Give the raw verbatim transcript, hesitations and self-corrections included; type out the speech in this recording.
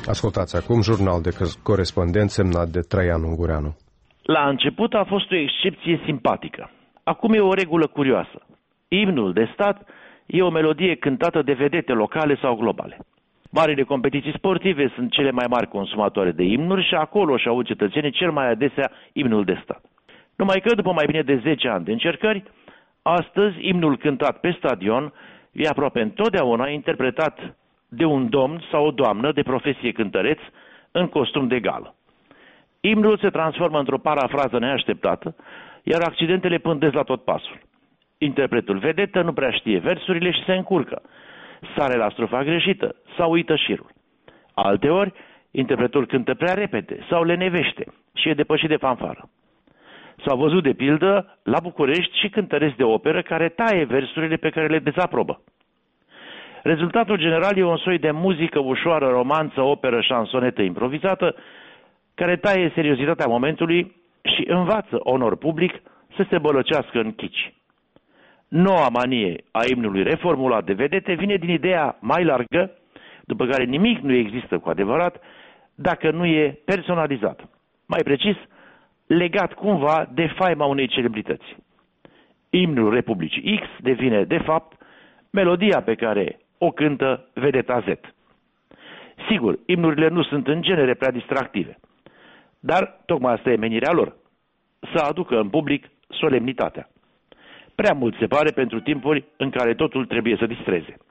Ascultați acum jurnal de corespondent semnat de Traian Ungureanu. La început a fost o excepție simpatică. Acum e o regulă curioasă. Imnul de stat e o melodie cântată de vedete locale sau globale. Marile competiții sportive sunt cele mai mari consumatoare de imnuri și acolo și aud cetățenii cel mai adesea imnul de stat. Numai că după mai bine de zece ani de încercări, astăzi imnul cântat pe stadion e aproape întotdeauna interpretat de un domn sau o doamnă de profesie cântăreț în costum de gală. Imnul se transformă într-o parafrază neașteptată, iar accidentele pândesc la tot pasul. Interpretul vedetă nu prea știe versurile și se încurcă, sare la strofa greșită sau uită șirul. Alteori, interpretul cântă prea repede sau lenevește și e depășit de fanfară. S-au văzut de pildă la București și cântăreți de operă care taie versurile pe care le dezaprobă. Rezultatul general e un soi de muzică ușoară, romanță, operă, șansonetă improvizată, care taie seriozitatea momentului și învață onor public să se bălăcească în chici. Noua manie a imnului reformulat de vedete vine din ideea mai largă, după care nimic nu există cu adevărat, dacă nu e personalizat. Mai precis, legat cumva de faima unei celebrități. Imnul Republicii X devine, de fapt, melodia pe care o cântă vedeta Z. Sigur, imnurile nu sunt în genere prea distractive, dar tocmai asta e menirea lor, să aducă în public solemnitatea. Prea mult se pare pentru timpuri în care totul trebuie să distreze.